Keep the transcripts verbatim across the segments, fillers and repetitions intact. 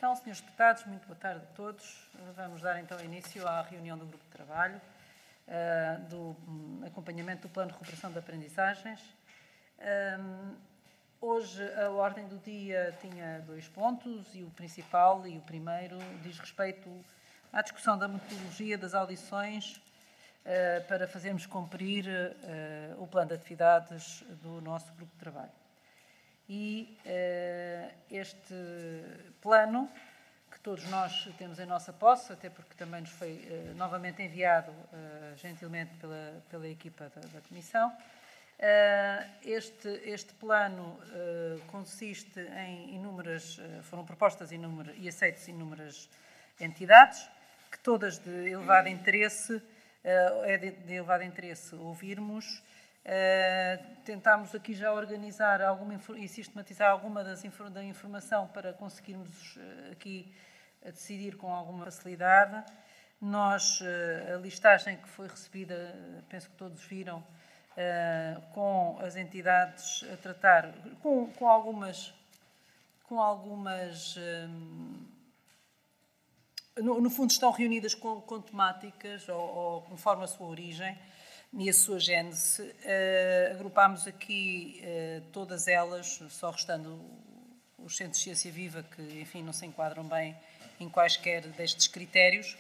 Então, senhores deputados, muito boa tarde a todos. Vamos dar então início à reunião do Grupo de Trabalho uh, do um, acompanhamento do Plano de Recuperação de Aprendizagens. Um, hoje a ordem do dia tinha dois pontos e o principal e o primeiro diz respeito à discussão da metodologia das audições uh, para fazermos cumprir uh, o plano de atividades do nosso Grupo de Trabalho. E uh, este plano, que todos nós temos em nossa posse, até porque também nos foi uh, novamente enviado uh, gentilmente pela, pela equipa da, da Comissão, uh, este, este plano uh, consiste em inúmeras, uh, foram propostas inúmeras, e aceitas inúmeras entidades, que todas de elevado interesse, uh, é de, de elevado interesse ouvirmos. Uh, tentámos aqui já organizar alguma, e sistematizar alguma das, da informação para conseguirmos uh, aqui decidir com alguma facilidade. Nós, uh, a listagem que foi recebida, penso que todos viram, uh, com as entidades a tratar, com, com algumas, com algumas um, no, no fundo estão reunidas com, com temáticas ou, ou conforme a sua origem e a sua gênese. Uh, agrupámos aqui uh, todas elas, só restando os centros de ciência viva, que, enfim, não se enquadram bem em quaisquer destes critérios,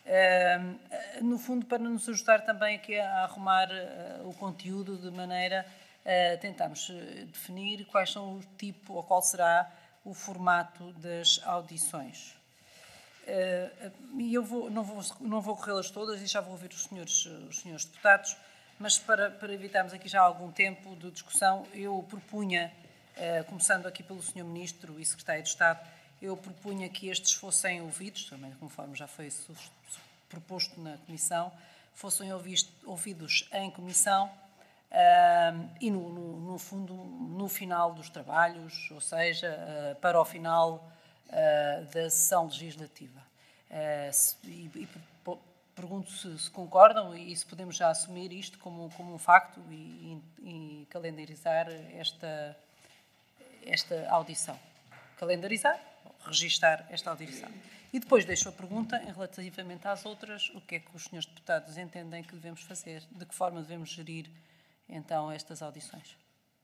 uh, no fundo para nos ajudar também aqui a arrumar uh, o conteúdo de maneira a uh, tentarmos definir quais são o tipo, ou qual será o formato das audições. E uh, eu vou, não vou, não vou corrê-las todas e já vou ouvir os senhores, os senhores deputados, mas para, para evitarmos aqui já algum tempo de discussão, eu propunha, uh, começando aqui pelo senhor Ministro e Secretário de Estado, eu propunha que estes fossem ouvidos, também conforme já foi proposto na Comissão, fossem ouvidos, ouvidos em Comissão uh, e, no, no, no fundo, no final dos trabalhos, ou seja, uh, para o final Uh, da sessão legislativa. Uh, se, e, e pergunto se, se concordam e se podemos já assumir isto como, como um facto e, e, e calendarizar esta, esta audição. Calendarizar, registar esta audição. E depois deixo a pergunta em relativamente às outras, o que é que os senhores deputados entendem que devemos fazer, de que forma devemos gerir então estas audições.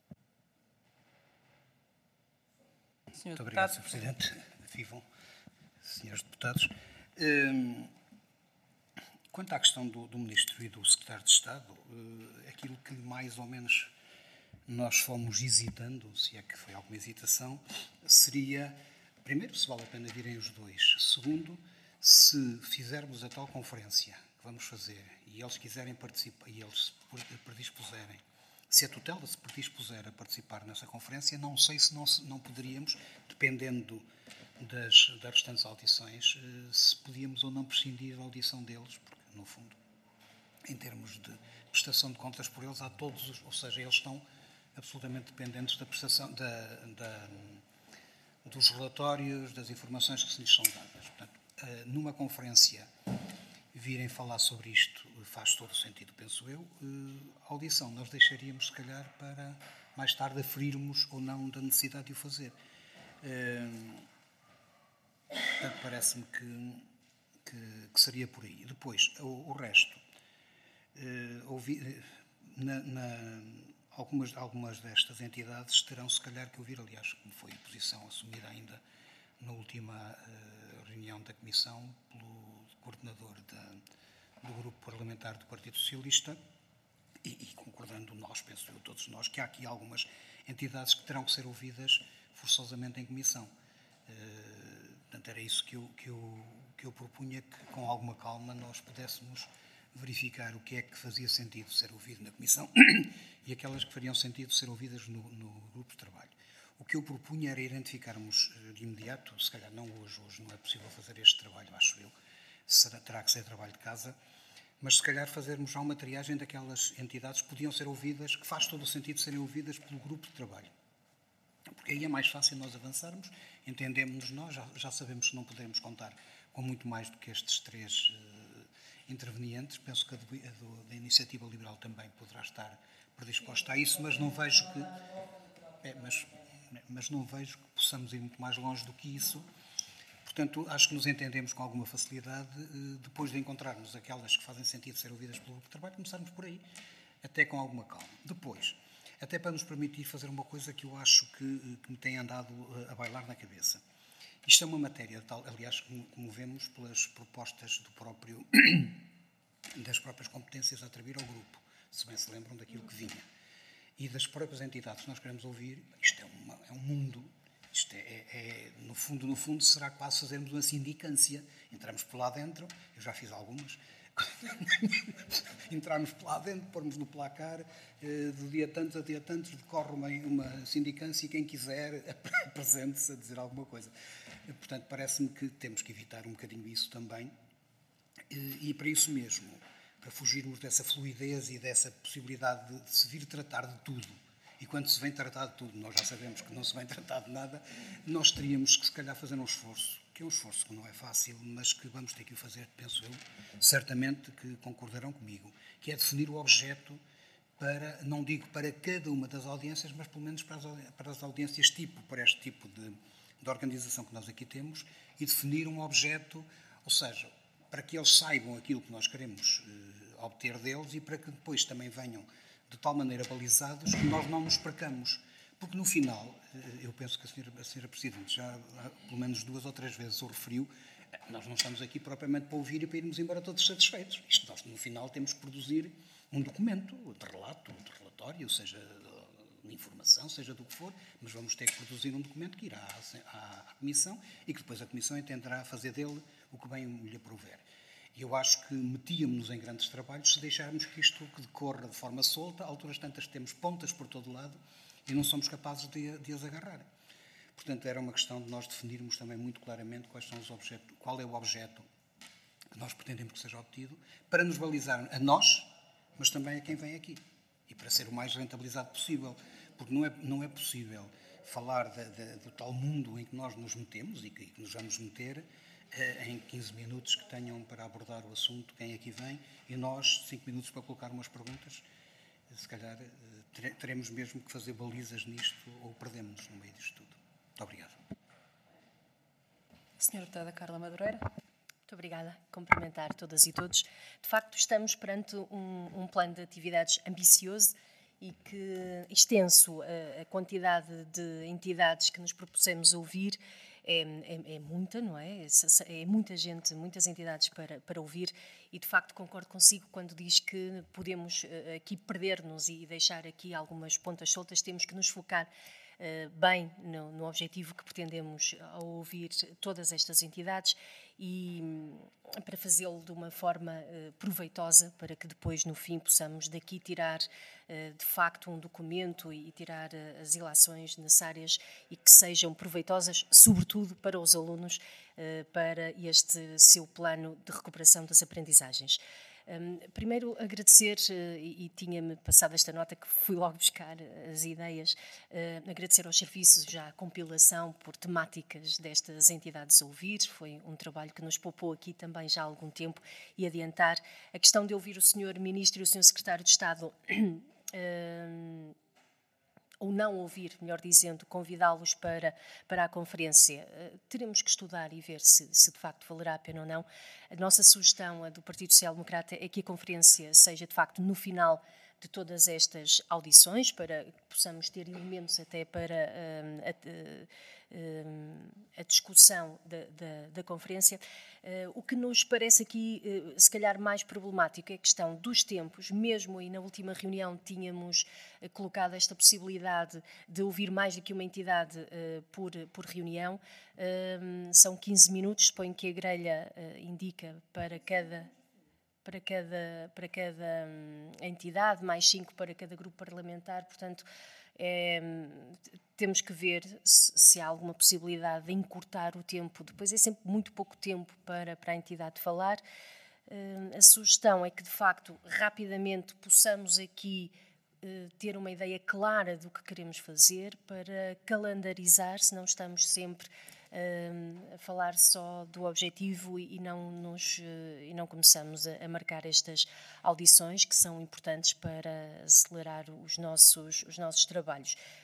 senhor Muito obrigado, senhor Presidente. Vivam, senhores deputados. Um, quanto à questão do, do Ministro e do Secretário de Estado, uh, aquilo que mais ou menos nós fomos hesitando, se é que foi alguma hesitação, seria, primeiro, se vale a pena virem os dois. Segundo, se fizermos a tal conferência que vamos fazer e eles quiserem participar, e eles se predispuserem, se a tutela se predispuser a participar nessa conferência, não sei se não, não poderíamos, dependendo das, das restantes audições, se podíamos ou não prescindir da audição deles, porque, no fundo, em termos de prestação de contas por eles, há todos os, ou seja, eles estão absolutamente dependentes da prestação, da, da, dos relatórios, das informações que se lhes são dadas. Portanto, numa conferência virem falar sobre isto faz todo o sentido, penso eu. A audição nós deixaríamos, se calhar, para mais tarde aferirmos ou não da necessidade de o fazer. Portanto, parece-me que, que, que seria por aí. Depois, o, o resto. Ouvi, na, na, algumas, algumas destas entidades terão, se calhar, que ouvir, aliás, como foi a posição assumida ainda na última uh, reunião da Comissão pelo coordenador da, do Grupo Parlamentar do Partido Socialista e, e concordando nós, penso eu, todos nós, que há aqui algumas entidades que terão que ser ouvidas forçosamente em Comissão. Uh, portanto, era isso que eu, que, eu, que eu propunha, que com alguma calma nós pudéssemos verificar o que é que fazia sentido ser ouvido na Comissão e aquelas que fariam sentido ser ouvidas no, no Grupo de Trabalho. O que eu propunha era identificarmos de imediato, se calhar não hoje, hoje não é possível fazer este trabalho, acho eu, será, terá que ser trabalho de casa, mas se calhar fazermos já uma triagem daquelas entidades que podiam ser ouvidas, que faz todo o sentido serem ouvidas pelo Grupo de Trabalho. Porque aí é mais fácil nós avançarmos, entendemos-nos nós, já, já sabemos que não podemos contar com muito mais do que estes três uh, intervenientes. Penso que a, do, a do, da Iniciativa Liberal também poderá estar predisposta a isso, mas não vejo que... É, mas, mas não vejo que possamos ir muito mais longe do que isso. Portanto, acho que nos entendemos com alguma facilidade depois de encontrarmos aquelas que fazem sentido ser ouvidas pelo grupo de trabalho, começarmos por aí, até com alguma calma. Depois, até para nos permitir fazer uma coisa que eu acho que, que me tem andado a bailar na cabeça. Isto é uma matéria, tal, aliás, como, como vemos pelas propostas do próprio, das próprias competências a atribuir ao grupo, se bem se lembram daquilo que vinha. E das próprias entidades que nós queremos ouvir, isto é, uma, é um mundo, isto é, é, é, no fundo, no fundo, será quase fazermos uma sindicância. Entramos por lá dentro, eu já fiz algumas, entrarmos por lá dentro, pormos no placar, eh, do dia tantos a dia tantos, decorre uma, uma sindicância e quem quiser apresente-se a dizer alguma coisa. Portanto, parece-me que temos que evitar um bocadinho isso também, e, e para isso mesmo, para fugirmos dessa fluidez e dessa possibilidade de, de se vir tratar de tudo. E quando se vem tratar de tudo, nós já sabemos que não se vem tratar de nada, nós teríamos que, se calhar, fazer um esforço, que é um esforço que não é fácil, mas que vamos ter que o fazer, penso eu, certamente que concordarão comigo, que é definir o objeto para, não digo para cada uma das audiências, mas pelo menos para as, para as audiências tipo, para este tipo de, de organização que nós aqui temos, e definir um objeto, ou seja, para que eles saibam aquilo que nós queremos eh, obter deles e para que depois também venham de tal maneira balizados que nós não nos percamos. Porque no final, eu penso que a senhora, a senhora Presidente já pelo menos duas ou três vezes o referiu, nós não estamos aqui propriamente para ouvir e para irmos embora todos satisfeitos. Isto nós no final temos que produzir um documento de relato, de relatório, seja de informação, seja do que for, mas vamos ter que produzir um documento que irá à, à, à Comissão e que depois a Comissão entenderá fazer dele o que bem lhe aprouver. E eu acho que metíamos-nos em grandes trabalhos se deixarmos que isto que decorra de forma solta, a alturas tantas temos pontas por todo lado e não somos capazes de, de as agarrar. Portanto, era uma questão de nós definirmos também muito claramente quais são os objetos, qual é o objeto que nós pretendemos que seja obtido, para nos balizar a nós, mas também a quem vem aqui. E para ser o mais rentabilizado possível. Porque não é, não é possível falar de, de, do tal mundo em que nós nos metemos e que, que nos vamos meter em quinze minutos que tenham para abordar o assunto, quem aqui vem, e nós cinco minutos para colocar umas perguntas. Se calhar teremos mesmo que fazer balizas nisto ou perdemos-nos no meio disto tudo. Muito obrigado. Senhora Deputada Carla Madureira. Muito obrigada. Cumprimentar todas e todos. De facto, estamos perante um, um plano de atividades ambicioso e que extenso. A, a quantidade de entidades que nos propusemos ouvir É, é, é muita, não é? É muita gente, muitas entidades para, para ouvir e, de facto, concordo consigo quando diz que podemos uh, aqui perder-nos e deixar aqui algumas pontas soltas, temos que nos focar uh, bem no, no objetivo que pretendemos ao ouvir todas estas entidades e um, para fazê-lo de uma forma uh, proveitosa, para que depois, no fim, possamos daqui tirar uh, de facto um documento e, e tirar uh, as ilações necessárias e que sejam proveitosas, sobretudo para os alunos, uh, para este seu plano de recuperação das aprendizagens. Um, primeiro, agradecer, uh, e, e tinha-me passado esta nota que fui logo buscar as ideias, uh, agradecer aos serviços já a compilação por temáticas destas entidades a ouvir. Foi um trabalho que nos poupou aqui também já há algum tempo e adiantar a questão de ouvir o senhor Ministro e o senhor Secretário de Estado, uh, ou não ouvir, melhor dizendo, convidá-los para, para a conferência. Uh, teremos que estudar e ver se, se de facto valerá a pena ou não. A nossa sugestão, a do Partido Social Democrata, é que a conferência seja de facto no final de todas estas audições, para que possamos ter elementos até para uh, a, uh, a discussão da, da, da conferência. Uh, o que nos parece aqui, uh, se calhar, mais problemático é a questão dos tempos. Mesmo aí na última reunião tínhamos uh, colocado esta possibilidade de ouvir mais do que uma entidade uh, por, por reunião. Uh, são quinze minutos, suponho que a grelha uh, indica para cada... para cada, para cada hum, entidade, mais cinco para cada grupo parlamentar, portanto, é, temos que ver se, se há alguma possibilidade de encurtar o tempo. Depois é sempre muito pouco tempo para, para a entidade falar. Hum, a sugestão é que, de facto, rapidamente possamos aqui uh, ter uma ideia clara do que queremos fazer para calendarizar, se não estamos sempre a falar só do objetivo e não, nos, e não começamos a, a marcar estas audições que são importantes para acelerar os nossos, os nossos trabalhos.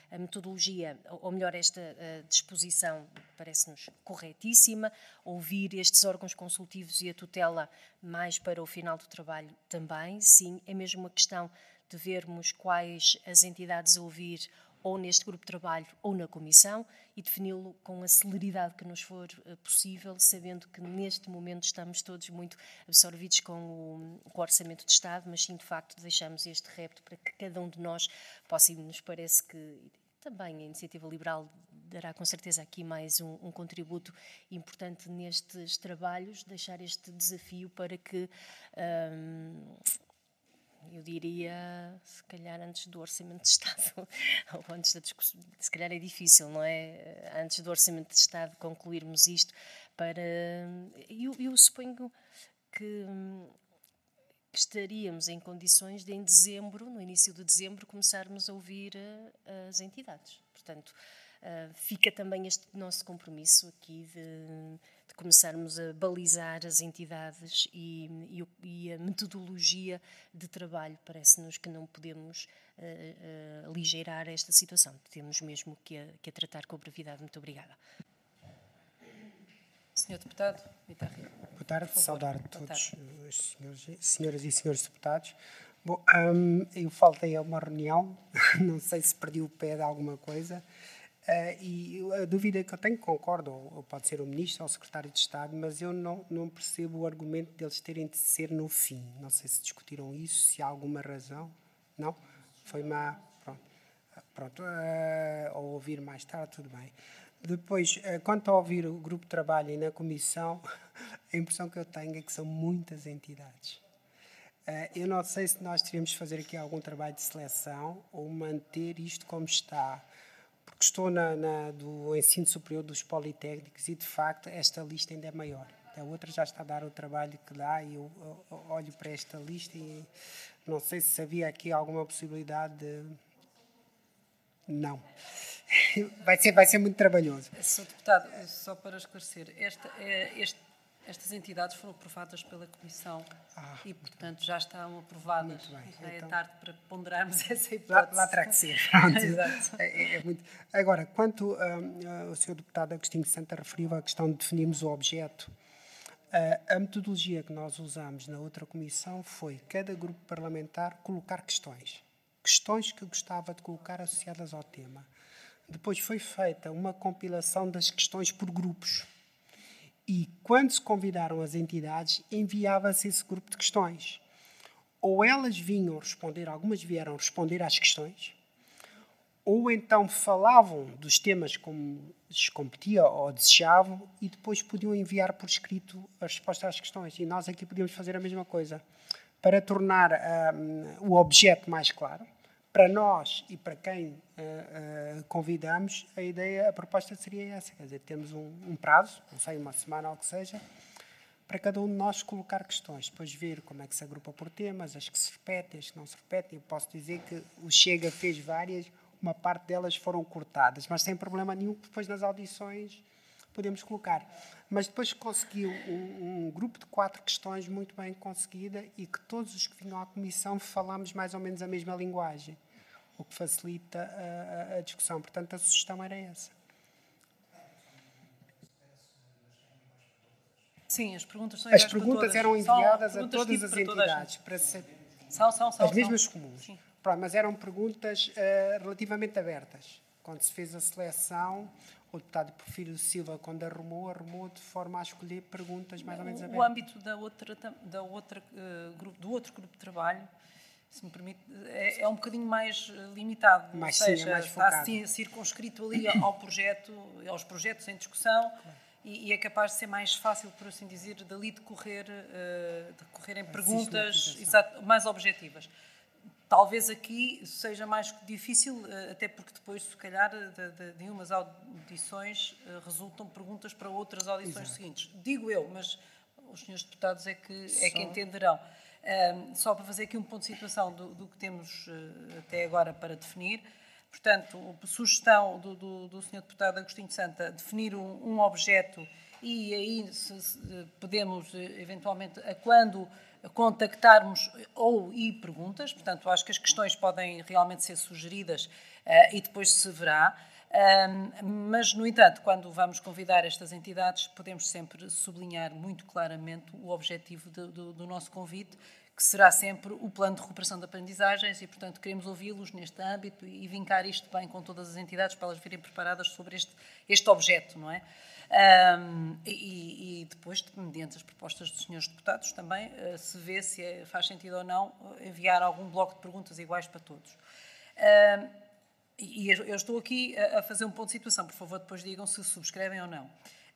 a metodologia, ou melhor, esta uh, disposição parece-nos corretíssima. Ouvir estes órgãos consultivos e a tutela mais para o final do trabalho também, sim. É mesmo uma questão de vermos quais as entidades a ouvir, ou neste grupo de trabalho ou na comissão, e defini-lo com a celeridade que nos for uh, possível, sabendo que neste momento estamos todos muito absorvidos com o, com o Orçamento de Estado, mas sim, de facto, deixamos este repto para que cada um de nós possa, e nos parece que também a Iniciativa Liberal dará com certeza aqui mais um, um contributo importante nestes trabalhos, deixar este desafio para que... Um, eu diria, se calhar antes do Orçamento de Estado, ou antes da discussão, se calhar é difícil, não é? Antes do Orçamento de Estado concluirmos isto para... Eu, eu suponho que, que estaríamos em condições de, em dezembro, no início de dezembro, começarmos a ouvir as entidades. Portanto, fica também este nosso compromisso aqui de... de começarmos a balizar as entidades e, e, e a metodologia de trabalho. Parece-nos que não podemos uh, uh, aligeirar esta situação. Temos mesmo que a, que a tratar com brevidade. Muito obrigada. senhor Deputado Vitor Rio. Boa tarde, saudar a todos tarde. os senhores, senhoras e senhores deputados. Bom, um, eu faltei a uma reunião, não sei se perdi o pé de alguma coisa. Uh, e a dúvida que eu tenho, concordo, ou, ou pode ser o Ministro ou o Secretário de Estado, mas eu não, não percebo o argumento deles terem de ser no fim. Não sei se discutiram isso, se há alguma razão. Não? Foi má. Pronto. Pronto. Uh, ou ouvir mais tarde, tudo bem. Depois, uh, quanto a ouvir o grupo de trabalho e na comissão, a impressão que eu tenho é que são muitas entidades. Uh, eu não sei se nós teríamos de fazer aqui algum trabalho de seleção ou manter isto como está. Porque estou na, na, do ensino superior dos politécnicos e, de facto, esta lista ainda é maior. A outra já está a dar o trabalho que dá e eu, eu, eu olho para esta lista e não sei se havia aqui alguma possibilidade de... Não. Vai ser, vai ser muito trabalhoso. senhor Deputado, só para esclarecer, esta, este, estas entidades foram aprovadas pela Comissão ah, e, portanto, já estão aprovadas. Muito bem. Já então, é tarde para ponderarmos essa hipótese. Lá, lá terá que ser. Pronto. Exato. É, é muito... Agora, quanto um, o senhor Deputado Agostinho Santa referiu à questão de definirmos o objeto, uh, a metodologia que nós usamos na outra comissão foi cada grupo parlamentar colocar questões. Questões que gostava de colocar associadas ao tema. Depois foi feita uma compilação das questões por grupos. E, quando se convidaram as entidades, enviava-se esse grupo de questões. Ou elas vinham responder, algumas vieram responder às questões, ou então falavam dos temas como lhes competia ou desejavam, e depois podiam enviar por escrito a resposta às questões. E nós aqui podíamos fazer a mesma coisa. Para tornar um, o objeto mais claro, para nós e para quem uh, uh, convidamos, a ideia, a proposta seria essa, quer dizer, temos um, um prazo, não sei, uma semana ou o que seja, para cada um de nós colocar questões, depois ver como é que se agrupa por temas, as que se repetem, as que não se repetem. Eu posso dizer que o Chega fez várias, uma parte delas foram cortadas, mas sem problema nenhum, depois nas audições podemos colocar. Mas depois conseguiu um, um grupo de quatro questões muito bem conseguida e que todos os que vinham à comissão falámos mais ou menos a mesma linguagem, o que facilita a, a, a discussão. Portanto, a sugestão era essa. Sim, as perguntas são As iguais perguntas para todas. eram enviadas são a todas tipo as para entidades. Para ser, são, são, são. as mesmas são. comuns. Sim. Pronto, mas eram perguntas uh, relativamente abertas. Quando se fez a seleção, o deputado Porfírio Silva, quando arrumou, arrumou de forma a escolher perguntas mais ou menos abertas. O âmbito da outra, da outra, uh, grupo, do outro grupo de trabalho, se me permite, é, é um bocadinho mais limitado. Mais ou seja, sim, é mais está focado. circunscrito ali ao projeto, aos projetos em discussão, claro. e, e é capaz de ser mais fácil, por assim dizer, dali decorrer, uh, decorrerem perguntas exato, mais objetivas. Talvez aqui seja mais difícil, até porque depois, se calhar, de, de, de umas audições resultam perguntas para outras audições Exato. seguintes. Digo eu, mas os senhores deputados é que, é que entenderão. Um, só para fazer aqui um ponto de situação do, do que temos uh, até agora para definir. Portanto, a sugestão do, do, do senhor deputado Agostinho Santa definir um, um objeto e aí se, se, podemos, eventualmente, a quando contactarmos ou e perguntas, portanto, acho que as questões podem realmente ser sugeridas uh, e depois se verá. Um, mas, no entanto, quando vamos convidar estas entidades, podemos sempre sublinhar muito claramente o objetivo de, do, do nosso convite, que será sempre o plano de recuperação de aprendizagens e, portanto, queremos ouvi-los neste âmbito e vincar isto bem com todas as entidades para elas virem preparadas sobre este, este objeto, não é? Um, e, e depois, mediante as propostas dos senhores deputados, também uh, se vê se é, faz sentido ou não enviar algum bloco de perguntas iguais para todos. Um, e eu estou aqui a fazer um ponto de situação, por favor, depois digam se subscrevem ou não.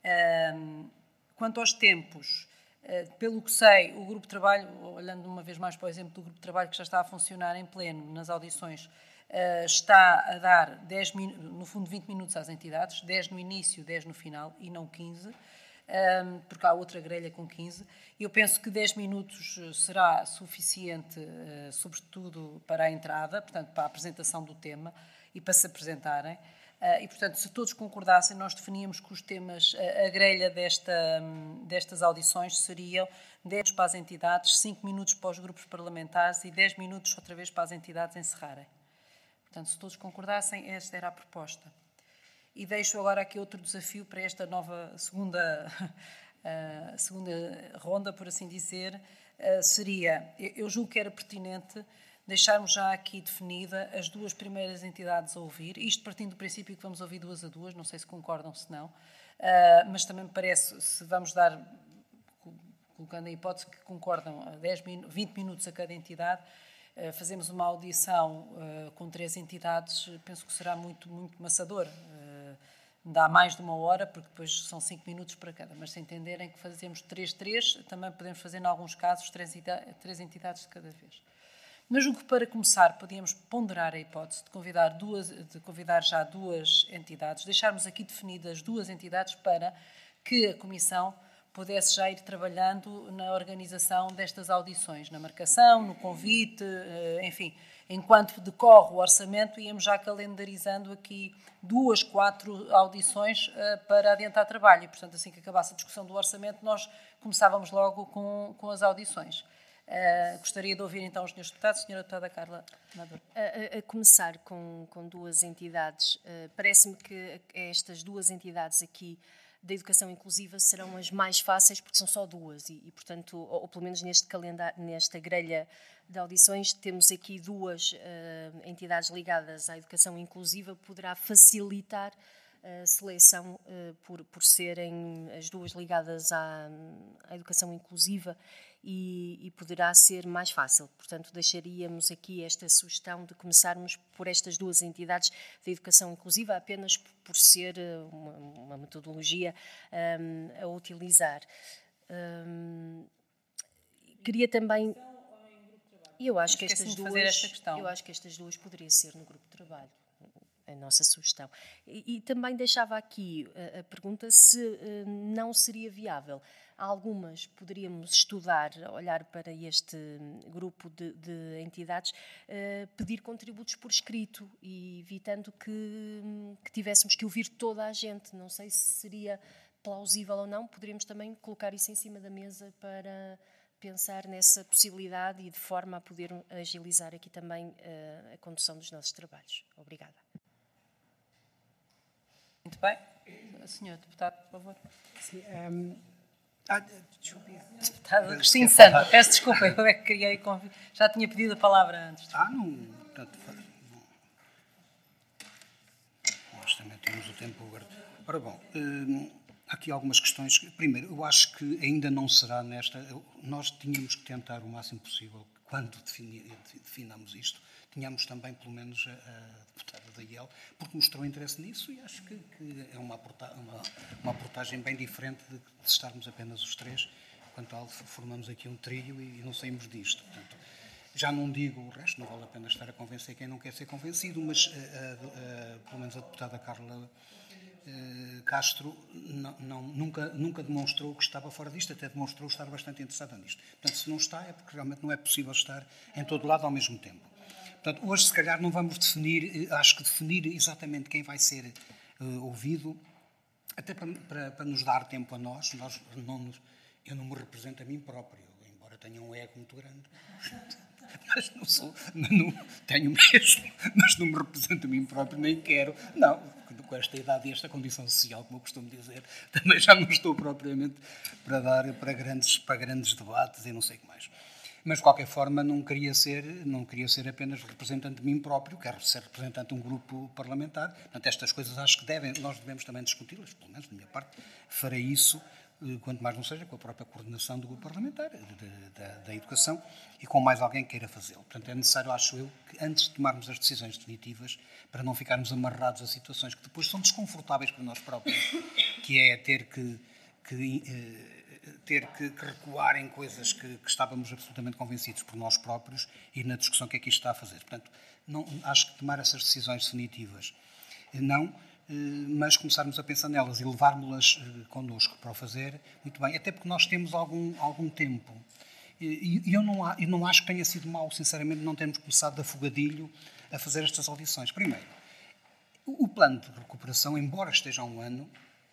Um, quanto aos tempos, uh, pelo que sei, o grupo de trabalho, olhando uma vez mais para o exemplo do grupo de trabalho que já está a funcionar em pleno nas audições, Uh, está a dar, dez, no fundo, vinte minutos às entidades, dez no início, dez no final, e não quinze, um, porque há outra grelha com quinze. Eu penso que dez minutos será suficiente, uh, sobretudo para a entrada, portanto, para a apresentação do tema e para se apresentarem. Uh, e, portanto, se todos concordassem, nós definíamos que os temas, a, a grelha desta, um, destas audições seriam dez para as entidades, cinco minutos para os grupos parlamentares e dez minutos outra vez para as entidades encerrarem. Portanto, se todos concordassem, esta era a proposta. E deixo agora aqui outro desafio para esta nova segunda, uh, segunda ronda, por assim dizer, uh, seria, eu julgo que era pertinente deixarmos já aqui definida as duas primeiras entidades a ouvir, isto partindo do princípio que vamos ouvir duas a duas, não sei se concordam, se não, uh, mas também me parece, se vamos dar, colocando a hipótese que concordam a dez, vinte minutos a cada entidade, Uh, fazemos uma audição uh, com três entidades, penso que será muito, muito maçador. Uh, dá mais de uma hora, porque depois são cinco minutos para cada. Mas se entenderem que fazemos três, três, também podemos fazer, em alguns casos, três, três entidades de cada vez. Mas julgo que, para começar, podíamos ponderar a hipótese de convidar, duas, de convidar já duas entidades, deixarmos aqui definidas duas entidades para que a Comissão pudesse já ir trabalhando na organização destas audições, na marcação, no convite, enfim, enquanto decorre o orçamento, íamos já calendarizando aqui duas, quatro audições para adiantar trabalho. E, portanto, assim que acabasse a discussão do orçamento, nós começávamos logo com, com as audições. Uh, gostaria de ouvir, então, os senhores deputados. Senhora Deputada Carla Amador. A, a começar com, com duas entidades, uh, parece-me que estas duas entidades aqui da educação inclusiva serão as mais fáceis, porque são só duas e, e portanto, ou, ou pelo menos neste calendário, nesta grelha de audições, temos aqui duas uh, entidades ligadas à educação inclusiva, poderá facilitar a seleção uh, por, por serem as duas ligadas à, à educação inclusiva e, e poderá ser mais fácil. Portanto, deixaríamos aqui esta sugestão de começarmos por estas duas entidades de educação inclusiva, apenas por ser uma, uma metodologia um, a utilizar. Um, queria também... Eu acho que estas duas, eu acho que estas duas poderiam ser no grupo de trabalho. A nossa sugestão. E, e também deixava aqui a, a pergunta se uh, não seria viável. Algumas poderíamos estudar, olhar para este grupo de, de entidades, uh, pedir contributos por escrito, e evitando que, que tivéssemos que ouvir toda a gente. Não sei se seria plausível ou não, poderíamos também colocar isso em cima da mesa para pensar nessa possibilidade e de forma a poder agilizar aqui também uh, a condução dos nossos trabalhos. Obrigada. Muito bem. Senhor Deputado, por favor. Sim, um, ah, desculpe. Deputado Agostinho Santo, peço desculpa, eu é que queria conv... já tinha pedido a palavra antes. Ah, não, tanto faz. Nós também temos o tempo agora. Ora bom, hum, há aqui algumas questões. Primeiro, eu acho que ainda não será nesta... Nós tínhamos que tentar o máximo possível, quando defini, definamos isto, tínhamos também, pelo menos, a, a deputada da I E L, porque mostrou interesse nisso e acho que, que é uma, aporta, uma, uma aportagem bem diferente de, de estarmos apenas os três. Quanto tal, formamos aqui um trio e, e não saímos disto. Portanto, já não digo o resto, não vale a pena estar a convencer quem não quer ser convencido, mas, a, a, a, pelo menos, a deputada Carla a, Castro não, não, nunca, nunca demonstrou que estava fora disto, até demonstrou estar bastante interessada nisto. Portanto, se não está, é porque realmente não é possível estar em todo lado ao mesmo tempo. Portanto, hoje, se calhar, não vamos definir, acho que definir exatamente quem vai ser uh, ouvido até para, para, para nos dar tempo a nós, nós não nos, eu não me represento a mim próprio, embora tenha um ego muito grande. Mas não sou, não, tenho mesmo, mas não me represento a mim próprio, nem quero. Não, com esta idade e esta condição social, como eu costumo dizer, também já não estou propriamente para dar para grandes, para grandes debates e não sei o que mais. Mas, de qualquer forma, não queria ser, não queria ser apenas representante de mim próprio, quero ser representante de um grupo parlamentar. Portanto, estas coisas acho que devem, nós devemos também discuti-las, pelo menos da minha parte, farei isso, quanto mais não seja, com a própria coordenação do grupo parlamentar, de, de, da, da educação, e com mais alguém que queira fazê-lo. Portanto, é necessário, acho eu, que antes de tomarmos as decisões definitivas, para não ficarmos amarrados a situações que depois são desconfortáveis para nós próprios, que é ter que, que, eh, ter que, que recuar em coisas que, que estávamos absolutamente convencidos por nós próprios e na discussão que aqui está a fazer. Portanto, não, acho que tomar essas decisões definitivas, não... mas começarmos a pensar nelas e levarmos-las connosco para o fazer, muito bem, até porque nós temos algum, algum tempo. E, e eu, não, eu não acho que tenha sido mau, sinceramente, não termos começado de afogadilho a fazer estas audições. Primeiro, o, o plano de recuperação, embora esteja há um ano,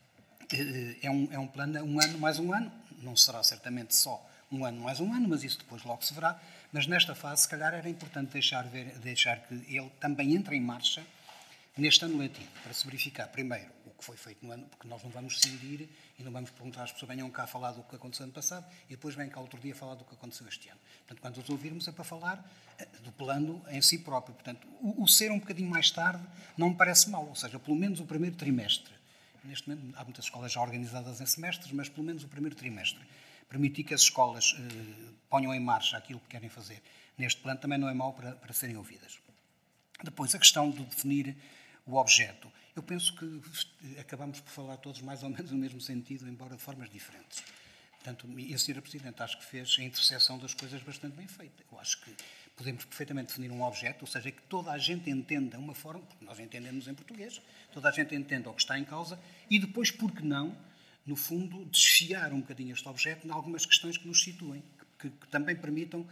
é um, é um plano, um ano mais um ano, não será certamente só um ano mais um ano, mas isso depois logo se verá, mas nesta fase, se calhar, era importante deixar, ver, deixar que ele também entre em marcha neste ano letivo, para se verificar, primeiro, o que foi feito no ano, porque nós não vamos cindir e não vamos perguntar às pessoas, venham cá falar do que aconteceu no passado e depois vêm cá outro dia falar do que aconteceu este ano. Portanto, quando os ouvirmos é para falar do plano em si próprio. Portanto, o, o ser um bocadinho mais tarde não me parece mal, ou seja, pelo menos o primeiro trimestre. Neste momento, há muitas escolas já organizadas em semestres, mas pelo menos o primeiro trimestre. Permitir que as escolas eh, ponham em marcha aquilo que querem fazer neste plano também não é mau para, para serem ouvidas. Depois, a questão de definir o objeto. Eu penso que acabamos por falar todos mais ou menos no mesmo sentido, embora de formas diferentes. Portanto, e a senhora Presidente acho que fez a interseção das coisas bastante bem feita. Eu acho que podemos perfeitamente definir um objeto, ou seja, que toda a gente entenda uma forma, porque nós entendemos em português, toda a gente entenda o que está em causa e depois, por que não, no fundo, desfiar um bocadinho este objeto em algumas questões que nos situem, que, que também permitam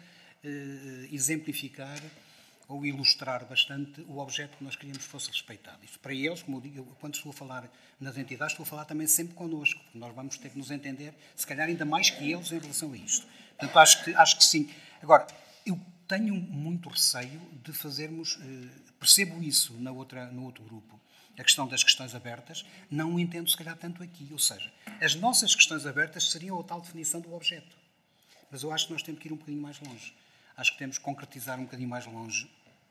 eh, exemplificar ou ilustrar bastante o objeto que nós queríamos que fosse respeitado. Isto para eles, como eu digo, eu, quando estou a falar nas entidades, estou a falar também sempre connosco, porque nós vamos ter que nos entender, se calhar ainda mais que eles em relação a isto. Portanto, acho que, acho que sim. Agora, eu tenho muito receio de fazermos, eh, percebo isso na outra, no outro grupo, a questão das questões abertas, não o entendo se calhar tanto aqui, ou seja, as nossas questões abertas seriam a tal definição do objeto. Mas eu acho que nós temos que ir um bocadinho mais longe. Acho que temos que concretizar um bocadinho mais longe.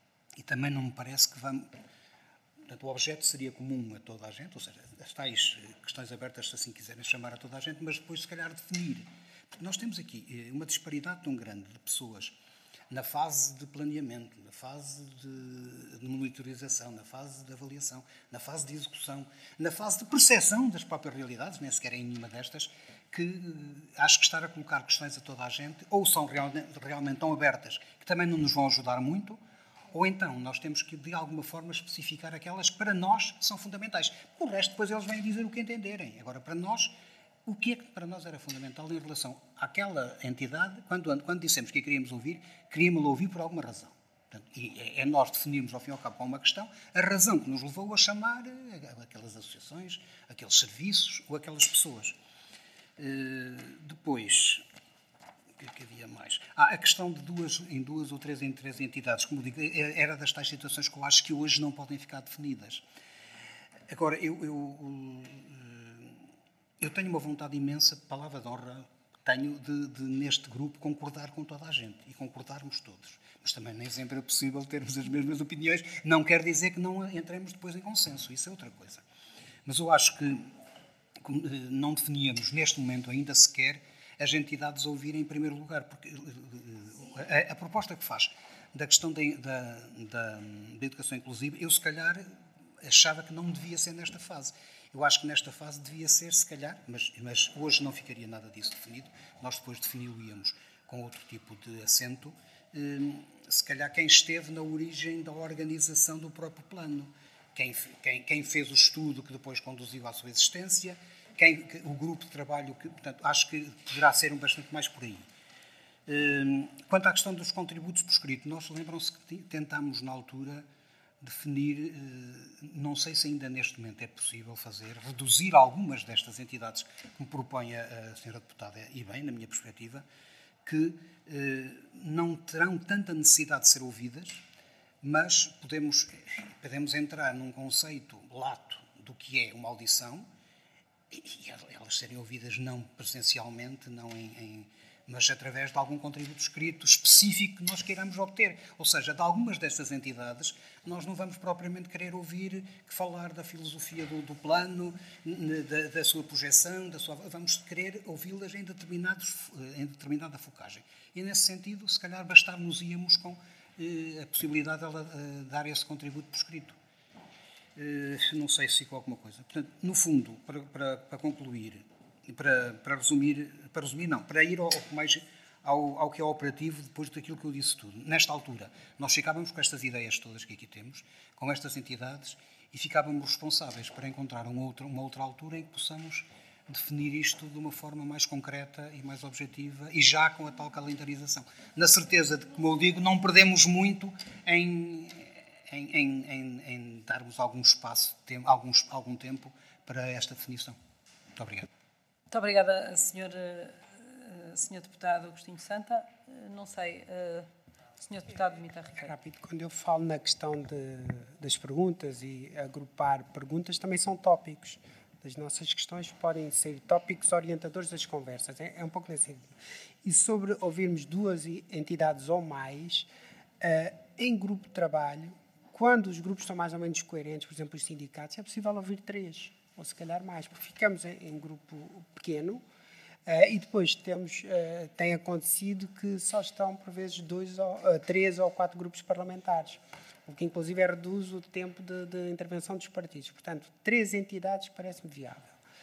E também não me parece que vamos... Portanto, o objeto seria comum a toda a gente, ou seja, as tais questões abertas, se assim quiserem chamar a toda a gente, mas depois, se calhar, definir. Porque nós temos aqui uma disparidade tão grande de pessoas na fase de planeamento, na fase de, de monitorização, na fase de avaliação, na fase de execução, na fase de percepção das próprias realidades, nem sequer em nenhuma destas, que acho que estar a colocar questões a toda a gente, ou são realmente, realmente tão abertas, que também não nos vão ajudar muito, ou então nós temos que, de alguma forma, especificar aquelas que para nós são fundamentais. O resto, depois, eles vêm dizer o que entenderem. Agora, para nós, o que é que para nós era fundamental em relação àquela entidade, quando, quando dissemos que a queríamos ouvir, queríamos-la ouvir por alguma razão. Portanto, e é, é nós definirmos, ao fim e ao cabo, com uma questão, a razão que nos levou a chamar aquelas associações, aqueles serviços ou aquelas pessoas. Uh, depois... O que é que havia mais? Ah, a questão de duas, em duas ou três em três entidades, como digo, era das tais situações que eu acho que hoje não podem ficar definidas. Agora, eu, eu, eu tenho uma vontade imensa, palavra de honra, tenho de, de, neste grupo, concordar com toda a gente e concordarmos todos. Mas também nem sempre é possível termos as mesmas opiniões. Não quer dizer que não entremos depois em consenso, isso é outra coisa. Mas eu acho que não definíamos, neste momento ainda sequer, as entidades a ouvirem em primeiro lugar, porque a, a proposta que faz da questão da, da, da, da educação inclusiva, eu se calhar achava que não devia ser nesta fase. Eu acho que nesta fase devia ser, se calhar, mas, mas hoje não ficaria nada disso definido, nós depois defini-lo-íamos com outro tipo de acento, se calhar quem esteve na origem da organização do próprio plano, quem, quem, quem fez o estudo que depois conduziu à sua existência, Quem, o grupo de trabalho, que, portanto, acho que poderá ser um bastante mais por aí. Quanto à questão dos contributos por escrito, nós lembram-se que tentámos, na altura, definir, não sei se ainda neste momento é possível fazer, reduzir algumas destas entidades que me propõe a senhora Deputada, e bem, na minha perspectiva, que não terão tanta necessidade de ser ouvidas, mas podemos, podemos entrar num conceito lato do que é uma audição e elas serem ouvidas não presencialmente, não em, em, mas através de algum contributo escrito específico que nós queiramos obter. Ou seja, de algumas destas entidades, nós não vamos propriamente querer ouvir que falar da filosofia do, do plano, da, da sua projeção, da sua, vamos querer ouvi-las em, determinados, em determinada focagem. E, nesse sentido, se calhar bastar-nos-íamos com eh, a possibilidade de ela eh, dar esse contributo por escrito. Uh, não sei se ficou alguma coisa. Portanto, no fundo, para, para, para concluir, para, para resumir, para resumir não, para ir ao, mais ao, ao que é operativo depois daquilo que eu disse tudo. Nesta altura, nós ficávamos com estas ideias todas que aqui temos, com estas entidades, e ficávamos responsáveis para encontrar uma outra, uma outra altura em que possamos definir isto de uma forma mais concreta e mais objetiva, e já com a tal calendarização. Na certeza de que, como eu digo, não perdemos muito em... Em, em, em, em darmos algum espaço, tem, alguns, algum tempo para esta definição. Muito obrigado. Muito obrigada, senhor, senhor Deputado Agostinho Santa. Não sei, senhor Deputado Dimitar Ribeiro. Rápido, quando eu falo na questão de, das perguntas e agrupar perguntas, também são tópicos. Das nossas questões podem ser tópicos orientadores das conversas. É, é um pouco nesse sentido. E sobre ouvirmos duas entidades ou mais, uh, em grupo de trabalho, quando os grupos estão mais ou menos coerentes, por exemplo, os sindicatos, é possível ouvir três, ou se calhar mais, porque ficamos em, em grupo pequeno uh, e depois temos, uh, tem acontecido que só estão, por vezes, dois ou, uh, três ou quatro grupos parlamentares, o que inclusive reduz o tempo de, de intervenção dos partidos. Portanto, três entidades parece-me viável.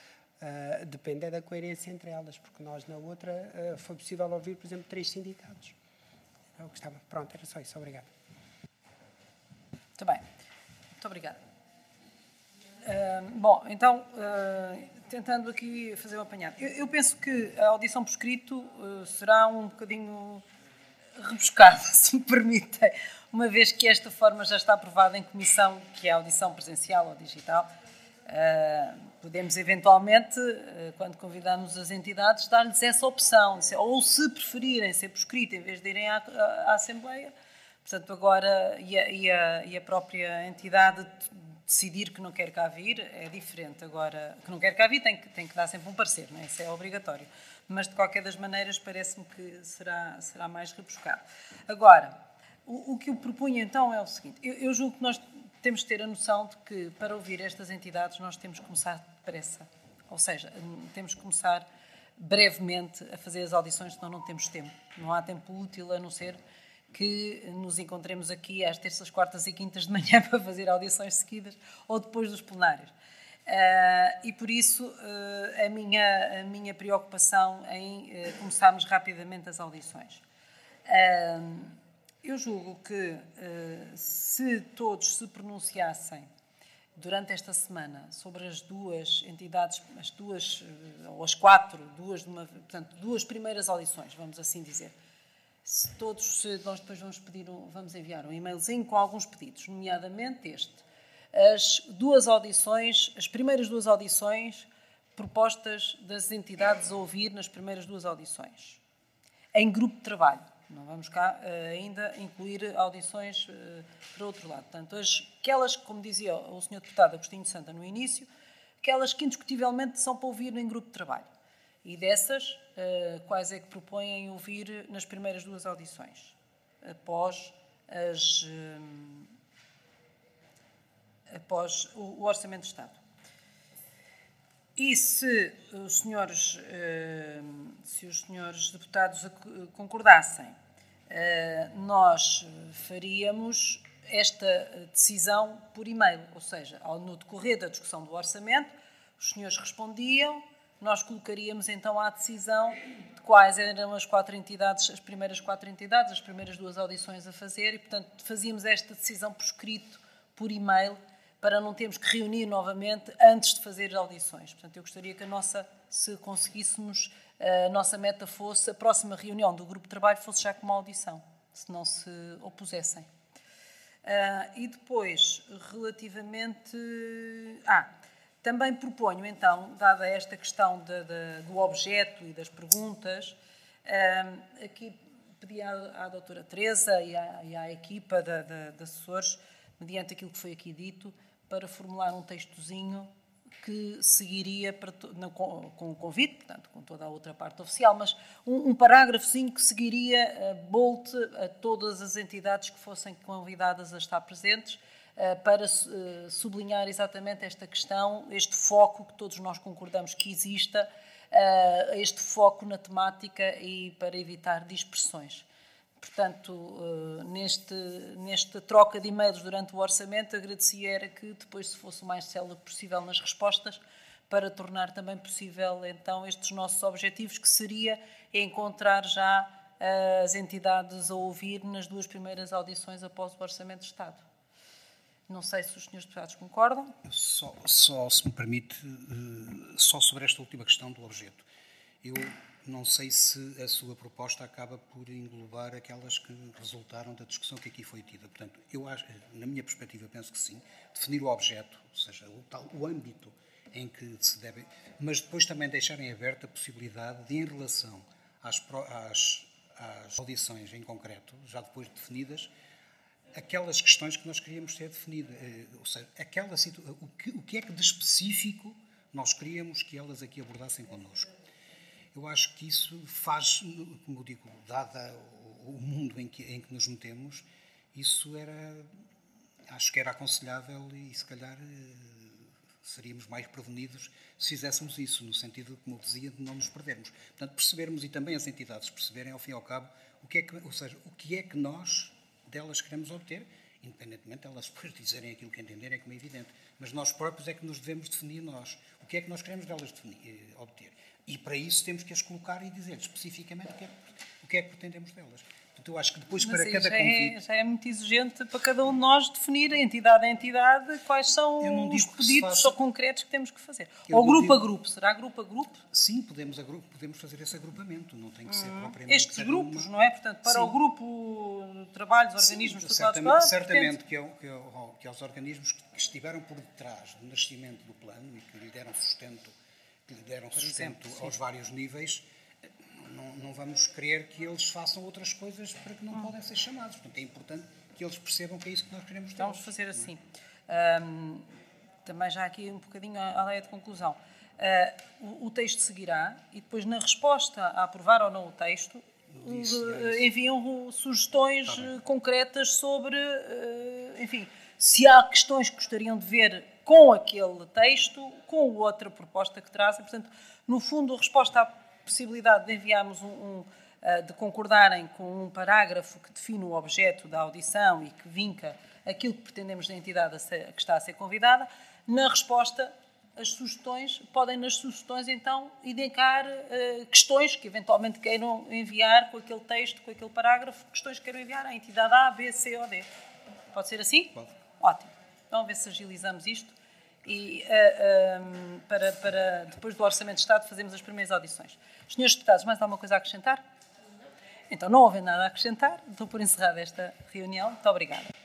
Uh, depende da coerência entre elas, porque nós, na outra, uh, foi possível ouvir, por exemplo, três sindicatos. Eu gostava. Pronto, era só isso. Obrigado. Muito bem. Muito obrigada. Uh, bom, então, uh, tentando aqui fazer um apanhado. Eu, eu penso que a audição por escrito uh, será um bocadinho rebuscada, se me permitem, uma vez que esta forma já está aprovada em comissão, que é a audição presencial ou digital. Uh, podemos, eventualmente, uh, quando convidamos as entidades, dar-lhes essa opção, ou se preferirem ser por escrito em vez de irem à, à, à Assembleia. Portanto, agora, e a, e, a, e a própria entidade decidir que não quer cá vir, é diferente. Agora, que não quer cá vir tem que, tem que dar sempre um parecer, não é? Isso é obrigatório. Mas, de qualquer das maneiras, parece-me que será, será mais rebuscado. Agora, o, o que eu propunha, então, é o seguinte. Eu, eu julgo que nós temos que ter a noção de que, para ouvir estas entidades, nós temos que começar depressa. Ou seja, temos que começar brevemente a fazer as audições, senão não temos tempo. Não há tempo útil, a não ser que nos encontremos aqui às terças, quartas e quintas de manhã para fazer audições seguidas ou depois dos plenários. Uh, e por isso uh, a, minha, a minha preocupação em uh, começarmos rapidamente as audições. Uh, eu julgo que uh, se todos se pronunciassem durante esta semana sobre as duas entidades, as duas, uh, ou as quatro, duas, de uma, portanto, duas primeiras audições, vamos assim dizer, se todos, se nós depois vamos, pedir um, vamos enviar um e-mailzinho com alguns pedidos, nomeadamente este. As duas audições, as primeiras duas audições, propostas das entidades a ouvir nas primeiras duas audições. Em grupo de trabalho. Não vamos cá uh, ainda incluir audições uh, para outro lado. Portanto, as, aquelas, como dizia o senhor Deputado Agostinho Santa no início, aquelas que indiscutivelmente são para ouvir em grupo de trabalho. E dessas, uh, quais é que propõem ouvir nas primeiras duas audições? Após, as, uh, após o, o Orçamento de Estado. E se os senhores, uh, se os senhores deputados concordassem, uh, nós faríamos esta decisão por e-mail. Ou seja, ao, no decorrer da discussão do Orçamento, os senhores respondiam, nós colocaríamos então à decisão de quais eram as quatro entidades, as primeiras quatro entidades, as primeiras duas audições a fazer e, portanto, fazíamos esta decisão por escrito, por e-mail, para não termos que reunir novamente antes de fazer as audições. Portanto, eu gostaria que a nossa, se conseguíssemos, a nossa meta fosse, a próxima reunião do grupo de trabalho fosse já com uma audição, se não se opusessem. Uh, e depois, relativamente... Ah, também proponho, então, dada esta questão de, de, do objeto e das perguntas, uh, aqui pedi à, à doutora Teresa e à, e à equipa de, de, de assessores, mediante aquilo que foi aqui dito, para formular um textozinho que seguiria para to, não, com, com o convite, portanto, com toda a outra parte oficial, mas um, um parágrafozinho que seguiria uh, bolt a todas as entidades que fossem convidadas a estar presentes, uh, para uh, sublinhar exatamente esta questão, este foco que todos nós concordamos que exista, uh, este foco na temática e para evitar dispersões. Portanto, uh, neste, nesta troca de e-mails durante o orçamento, agradecia era que depois se fosse o mais célebre possível nas respostas, para tornar também possível, então, estes nossos objetivos, que seria encontrar já uh, as entidades a ouvir nas duas primeiras audições após o Orçamento de Estado. Não sei se os senhores deputados concordam. Só, só se me permite, uh, só sobre esta última questão do objeto. Eu... Não sei se a sua proposta acaba por englobar aquelas que resultaram da discussão que aqui foi tida. Portanto, eu acho, na minha perspectiva, penso que sim. Definir o objeto, ou seja, o, tal, o âmbito em que se deve... Mas depois também deixarem aberta a possibilidade de, em relação às, às, às audições em concreto, já depois definidas, aquelas questões que nós queríamos ter definidas. Ou seja, aquela situ... o, que, o que é que de específico nós queríamos que elas aqui abordassem connosco. Eu acho que isso faz, como eu digo, dada o mundo em que, em que nos metemos, isso era, acho que era aconselhável e se calhar seríamos mais prevenidos se fizéssemos isso, no sentido, como eu dizia, de não nos perdermos. Portanto, percebermos, e também as entidades perceberem, ao fim e ao cabo, o que é que, ou seja, o que é que nós delas queremos obter, independentemente de elas depois dizerem aquilo que entenderem, é como é evidente. Mas nós próprios é que nos devemos definir nós. O que é que nós queremos delas definir, obter. E para isso temos que as colocar e dizer especificamente o que é, o que, é que pretendemos delas. Portanto, eu acho que depois Mas para cada já convite... É, já é muito exigente para cada um de nós definir, entidade a entidade, quais são os pedidos faça... concretos que temos que fazer. Eu Ou grupo digo... a grupo. Será grupo a grupo? Sim, podemos, agru... podemos fazer esse agrupamento. Não tem que ser hum. propriamente... Estes grupos, uma... não é? Portanto, para Sim. o grupo de trabalho dos organismos... Sim, certamente, certamente que, é, que, é, que aos organismos que estiveram por detrás do nascimento do plano e que lhe deram sustento que lhe deram sustento exemplo, aos vários níveis, não, não vamos querer que eles façam outras coisas para que não hum. podem ser chamados. Portanto, é importante que eles percebam que é isso que nós queremos ter. Vamos fazer assim. Um, também já aqui um bocadinho à lei de conclusão. Uh, o, o texto seguirá e depois, na resposta a aprovar ou não o texto, Disse, uh, enviam sugestões tá concretas sobre, uh, enfim, se há questões que gostariam de ver com aquele texto, com outra proposta que trazem. Portanto, no fundo, a resposta à possibilidade de enviarmos um, um, de concordarem com um parágrafo que define o objeto da audição e que vinca aquilo que pretendemos da entidade a ser, que está a ser convidada, na resposta, as sugestões, podem nas sugestões, então, indicar uh, questões que eventualmente queiram enviar com aquele texto, com aquele parágrafo, questões que queiram enviar à entidade A, B, C ou D. Pode ser assim? Pode. Ótimo. Então, ver se agilizamos isto e uh, um, para, para depois do Orçamento de Estado fazermos as primeiras audições. Senhores deputados, mais alguma coisa a acrescentar? Então, não houve nada a acrescentar. Estou por encerrada esta reunião. Muito obrigada.